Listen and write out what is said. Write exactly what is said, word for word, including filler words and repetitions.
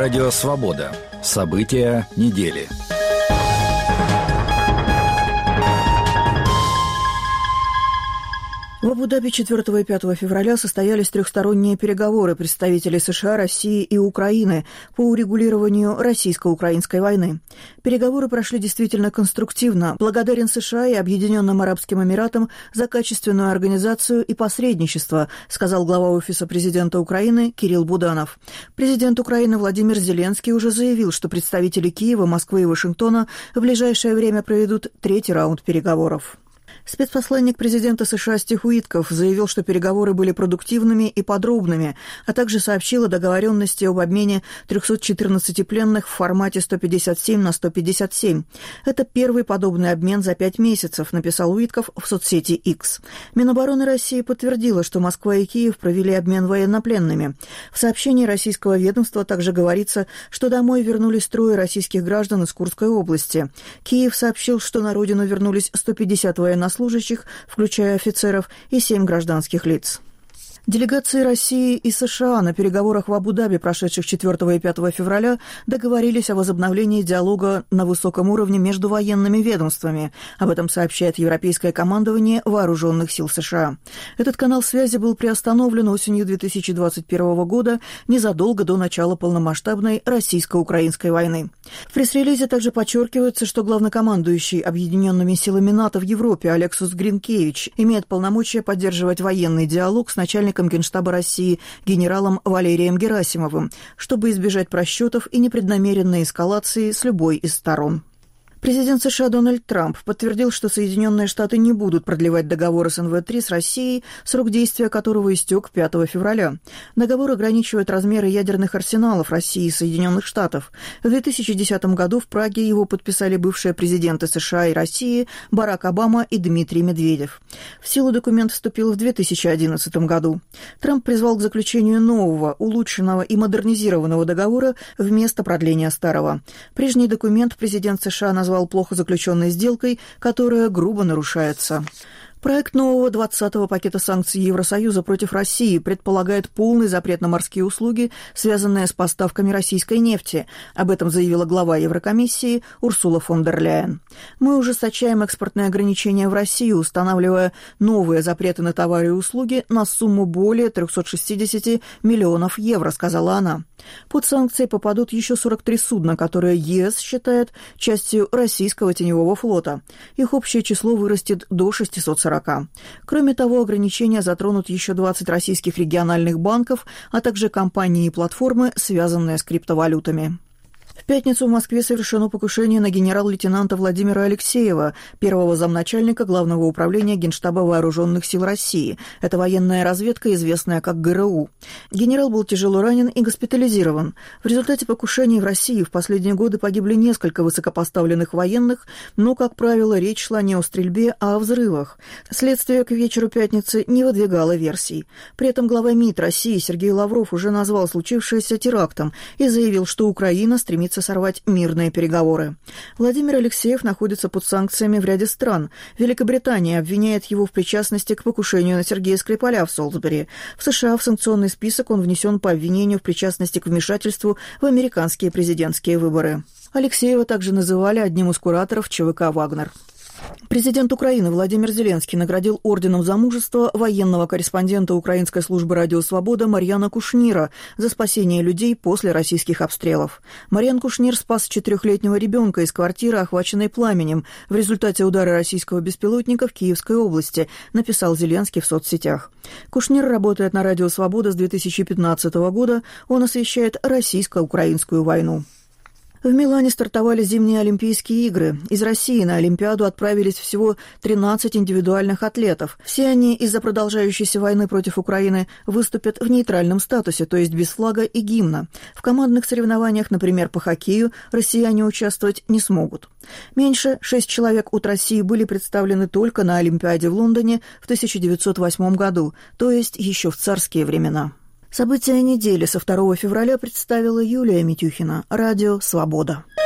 Радио «Свобода». События недели. В Абу-Даби четвёртого и пятого февраля состоялись трехсторонние переговоры представителей США, России и Украины по урегулированию российско-украинской войны. Переговоры прошли действительно конструктивно. Благодарен США и Объединенным Арабским Эмиратам за качественную организацию и посредничество, сказал глава Офиса президента Украины Кирилл Буданов. Президент Украины Владимир Зеленский уже заявил, что представители Киева, Москвы и Вашингтона в ближайшее время проведут третий раунд переговоров. Спецпосланник президента США Стив Уитков заявил, что переговоры были продуктивными и подробными, а также сообщил о договоренности об обмене трёхсот четырнадцати пленных в формате сто пятьдесят семь на сто пятьдесят семь. Это первый подобный обмен за пять месяцев, написал Уитков в соцсети X. Минобороны России подтвердила, что Москва и Киев провели обмен военнопленными. В сообщении российского ведомства также говорится, что домой вернулись трое российских граждан из Курской области. Киев сообщил, что на родину вернулись сто пятьдесят военнослужащих, служащих, включая офицеров, и семь гражданских лиц. Делегации России и США на переговорах в Абу-Даби, прошедших четвёртого и пятого февраля, договорились о возобновлении диалога на высоком уровне между военными ведомствами. Об этом сообщает Европейское командование Вооруженных сил США. Этот канал связи был приостановлен осенью две тысячи двадцать первого года, незадолго до начала полномасштабной российско-украинской войны. В пресс-релизе также подчеркивается, что главнокомандующий Объединенными силами НАТО в Европе Алексус Гринкевич имеет полномочия поддерживать военный диалог с начальником Генштаба России генералом Валерием Герасимовым, чтобы избежать просчетов и непреднамеренной эскалации с любой из сторон. Президент США Дональд Трамп подтвердил, что Соединенные Штаты не будут продлевать договор эс эн вэ три с Россией, срок действия которого истек пятого февраля. Договор ограничивает размеры ядерных арсеналов России и Соединенных Штатов. В две тысячи десятом году в Праге его подписали бывшие президенты США и России Барак Обама и Дмитрий Медведев. В силу документ вступил в две тысячи одиннадцатом году. Трамп призвал к заключению нового, улучшенного и модернизированного договора вместо продления старого. Прежний документ президент США назвал назвал плохо заключенной сделкой, которая грубо нарушается. Проект нового двадцатого пакета санкций Евросоюза против России предполагает полный запрет на морские услуги, связанные с поставками российской нефти. Об этом заявила глава Еврокомиссии Урсула фон дер Ляйен. «Мы ужесточаем экспортные ограничения в Россию, устанавливая новые запреты на товары и услуги на сумму более трёхсот шестидесяти миллионов евро», сказала она. Под санкции попадут еще сорок три судна, которые ЕС считает частью российского теневого флота. Их общее число вырастет до шестисот сорока. Кроме того, ограничения затронут еще двадцать российских региональных банков, а также компании и платформы, связанные с криптовалютами. В пятницу в Москве совершено покушение на генерал-лейтенанта Владимира Алексеева, первого замначальника Главного управления Генштаба Вооруженных сил России. Это военная разведка, известная как гэ эр у. Генерал был тяжело ранен и госпитализирован. В результате покушений в России в последние годы погибли несколько высокопоставленных военных, но, как правило, речь шла не о стрельбе, а о взрывах. Следствие к вечеру пятницы не выдвигало версий. При этом глава МИД России Сергей Лавров уже назвал случившееся терактом и заявил, что Украина стремится сорвать мирные переговоры. Владимир Алексеев находится под санкциями в ряде стран. Великобритания обвиняет его в причастности к покушению на Сергея Скрипаля в Солсбери. В США в санкционный список он внесен по обвинению в причастности к вмешательству в американские президентские выборы. Алексеева также называли одним из кураторов че вэ ка «Вагнер». Президент Украины Владимир Зеленский наградил орденом за мужество военного корреспондента Украинской службы «Радио Свобода» Марьяна Кушнира за спасение людей после российских обстрелов. Марьян Кушнир спас четырехлетнего ребенка из квартиры, охваченной пламенем, в результате удара российского беспилотника в Киевской области, написал Зеленский в соцсетях. Кушнир работает на «Радио Свобода» с две тысячи пятнадцатого года, он освещает российско-украинскую войну. В Милане стартовали зимние Олимпийские игры. Из России на Олимпиаду отправились всего тринадцать индивидуальных атлетов. Все они из-за продолжающейся войны против Украины выступят в нейтральном статусе, то есть без флага и гимна. В командных соревнованиях, например, по хоккею, россияне участвовать не смогут. Меньше шесть человек от России были представлены только на Олимпиаде в Лондоне в тысяча девятьсот восьмом году, то есть еще в царские времена. События недели со второго февраля представила Юлия Митюхина. Радио «Свобода».